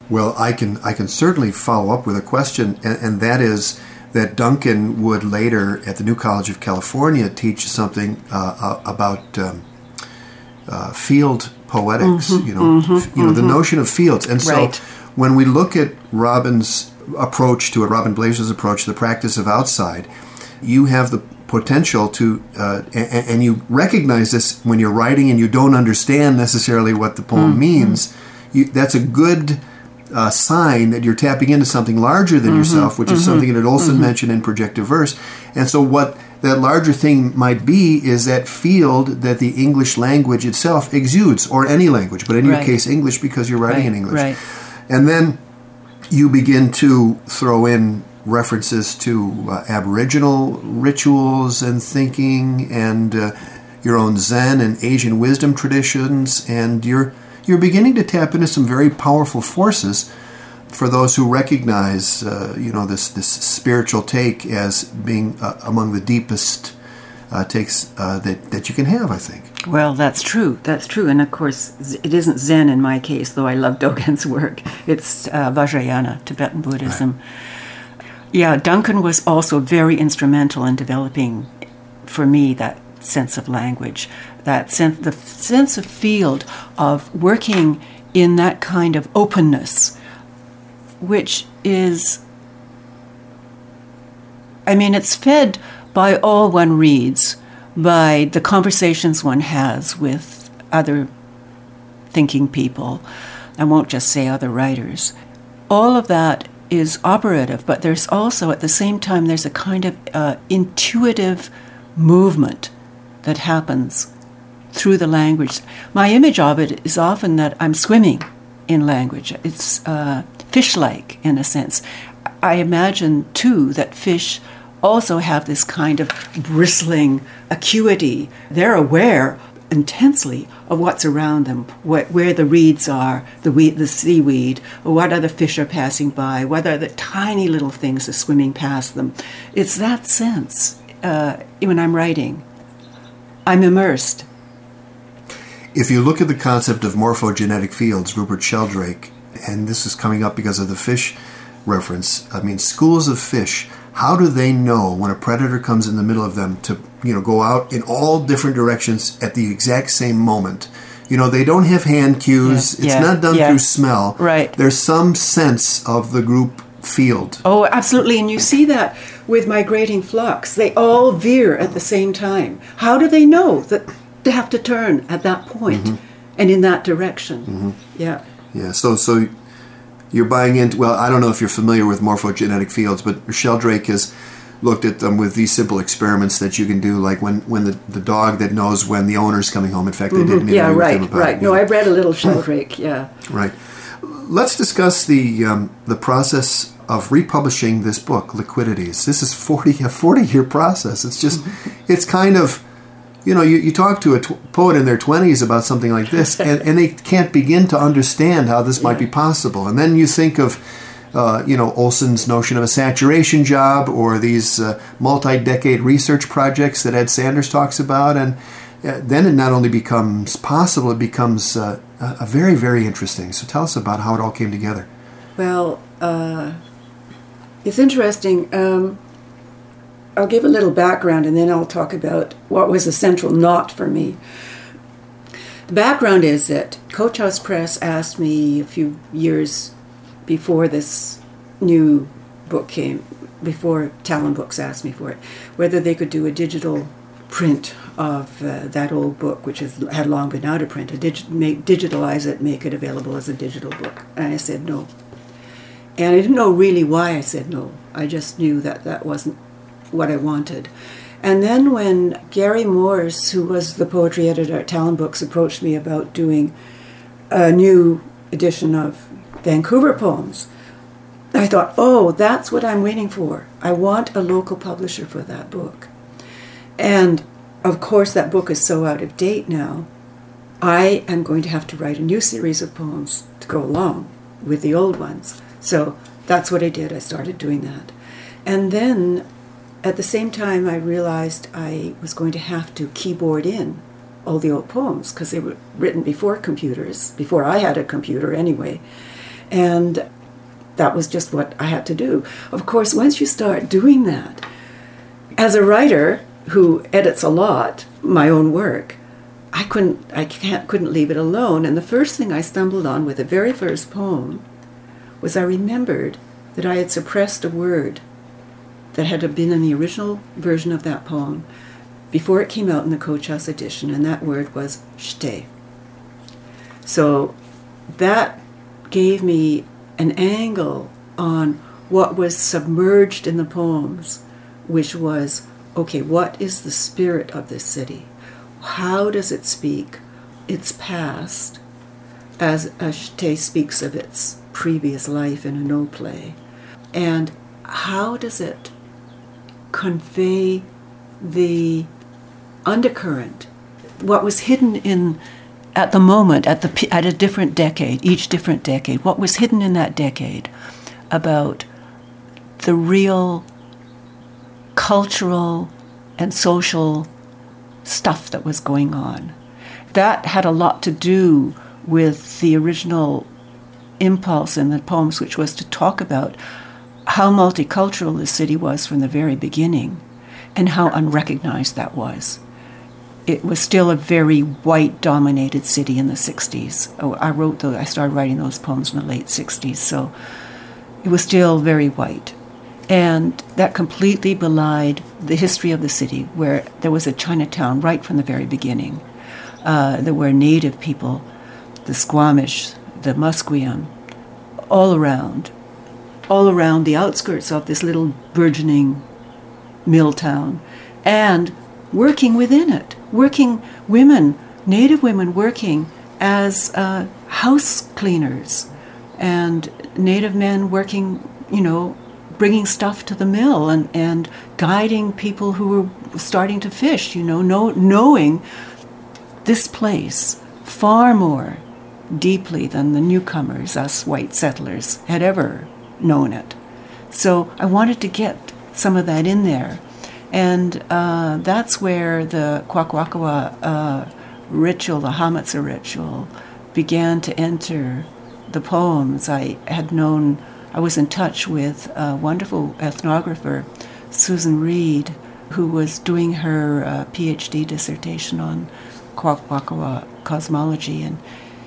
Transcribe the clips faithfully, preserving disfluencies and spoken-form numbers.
Well, I can I can certainly follow up with a question, and, and that is that Duncan would later at the New College of California teach something uh, about um, uh, field poetics. Mm-hmm, you know, mm-hmm, f- you know mm-hmm. the notion of fields, and so right. when we look at Robin's approach to it, Robin Blazer's approach to the practice of outside, you have the potential to, uh, and, and you recognize this when you're writing and you don't understand necessarily what the poem mm-hmm. means. You, that's a good uh, sign that you're tapping into something larger than mm-hmm. yourself, which mm-hmm. is something that Olson mm-hmm. mentioned in Projective Verse. And so what that larger thing might be is that field that the English language itself exudes, or any language, but in your right. case, English, because you're writing right. in English. Right. And then you begin to throw in references to uh, Aboriginal rituals and thinking, and uh, your own Zen and Asian wisdom traditions, and you're you're beginning to tap into some very powerful forces for those who recognize, uh, you know, this this spiritual take as being uh, among the deepest uh, takes uh, that that you can have, I think. Well, that's true. That's true. And of course, it isn't Zen in my case, though I love Dogen's work. It's uh, Vajrayana, Tibetan Buddhism. Right. Yeah, Duncan was also very instrumental in developing, for me, that sense of language, that sense, the sense of field of working in that kind of openness, which is, I mean, it's fed by all one reads, by the conversations one has with other thinking people. I won't just say other writers. All of that is operative, but there's also, at the same time, there's a kind of uh, intuitive movement that happens through the language. My image of it is often that I'm swimming in language. It's uh, fish-like, in a sense. I imagine, too, that fish also have this kind of bristling acuity. They're aware intensely of what's around them, wh- where the reeds are, the weed, the seaweed, what other fish are passing by, what are the tiny little things are swimming past them. It's that sense uh, when I'm writing. I'm immersed. If you look at the concept of morphogenetic fields, Rupert Sheldrake, and this is coming up because of the fish reference, I mean, schools of fish, how do they know when a predator comes in the middle of them to, you know, go out in all different directions at the exact same moment? You know, they don't have hand cues. Yeah, it's yeah, not done yeah. through smell. Right. There's some sense of the group field. Oh, absolutely. And you see that with migrating flocks. They all veer at the same time. How do they know that they have to turn at that point mm-hmm. and in that direction? Mm-hmm. Yeah. Yeah, so so you're buying into, well, I don't know if you're familiar with morphogenetic fields, but Sheldrake has looked at them with these simple experiments that you can do, like when, when the, the dog that knows when the owner's coming home. In fact, they mm-hmm. did an interview yeah, right, with them about right. it. No, know. I read a little Sheldrake, yeah. Right. Let's discuss the um, the process of republishing this book, Liquidities. This is forty a forty-year process. It's just, mm-hmm. it's kind of, you know, you, you talk to a t- poet in their twenties about something like this, and, and they can't begin to understand how this might yeah. be possible. And then you think of, uh, you know, Olson's notion of a saturation job, or these uh, multi-decade research projects that Ed Sanders talks about, and uh, then it not only becomes possible, it becomes uh, a very, very interesting. So tell us about how it all came together. Well, uh, it's interesting. Um, I'll give a little background, and then I'll talk about what was the central knot for me. The background is that Coach House Press asked me a few years before this new book came, before Talon Books asked me for it, whether they could do a digital print of uh, that old book, which has, had long been out of print, a dig- make, digitalize it, make it available as a digital book. And I said no. And I didn't know really why I said no. I just knew that that wasn't what I wanted. And then when Gary Morse, who was the poetry editor at Talon Books, approached me about doing a new edition of Vancouver poems, I thought, oh, that's what I'm waiting for. I want a local publisher for that book. And of course, that book is so out of date now, I am going to have to write a new series of poems to go along with the old ones. So that's what I did. I started doing that. And then at the same time, I realized I was going to have to keyboard in all the old poems because they were written before computers, before I had a computer anyway. And that was just what I had to do. Of course, once you start doing that, as a writer who edits a lot, my own work, I couldn't, I can't, couldn't leave it alone. And the first thing I stumbled on with the very first poem was I remembered that I had suppressed a word that had been in the original version of that poem before it came out in the Coach House edition, and that word was shte. So that gave me an angle on what was submerged in the poems, which was, okay, what is the spirit of this city? How does it speak its past as Ashte speaks of its previous life in a no play? And how does it convey the undercurrent, what was hidden in, at the moment, at the at a different decade, each different decade, what was hidden in that decade about the real cultural and social stuff that was going on. That had a lot to do with the original impulse in the poems, which was to talk about how multicultural the city was from the very beginning and how unrecognized that was. It was still a very white-dominated city in the sixties. Oh, I wrote those, I started writing those poems in the late sixties, so it was still very white. And that completely belied the history of the city, where there was a Chinatown right from the very beginning. Uh, there were native people, the Squamish, the Musqueam, all around, all around the outskirts of this little burgeoning mill town, and working within it, working women, native women working as uh, house cleaners, and native men working, you know, bringing stuff to the mill and, and guiding people who were starting to fish, you know, know, knowing this place far more deeply than the newcomers, us white settlers, had ever known it. So I wanted to get some of that in there. And uh, that's where the Kwakwaka'wakw uh, ritual, the Hamatsa ritual, began to enter the poems. I had known, I was in touch with a wonderful ethnographer, Susan Reed, who was doing her uh, PhD dissertation on Kwakwaka'wakw cosmology, and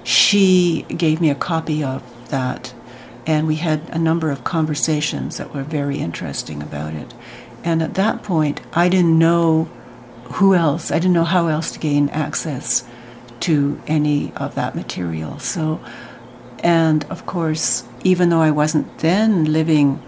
she gave me a copy of that, and we had a number of conversations that were very interesting about it. And at that point, I didn't know who else, I didn't know how else to gain access to any of that material. So, and of course, even though I wasn't then living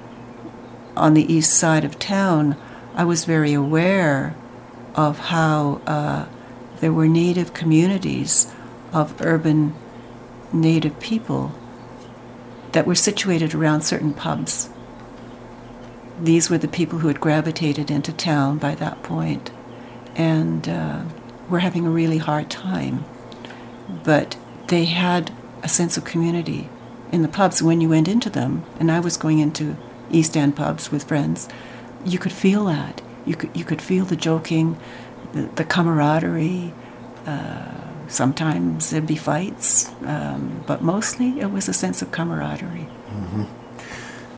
on the east side of town, I was very aware of how uh, there were native communities of urban native people that were situated around certain pubs. These were the people who had gravitated into town by that point and uh, were having a really hard time. But they had a sense of community in the pubs. When you went into them, and I was going into East End pubs with friends, you could feel that. You could you could feel the joking, the, the camaraderie. Uh, sometimes there'd be fights, um, but mostly it was a sense of camaraderie. Mm-hmm.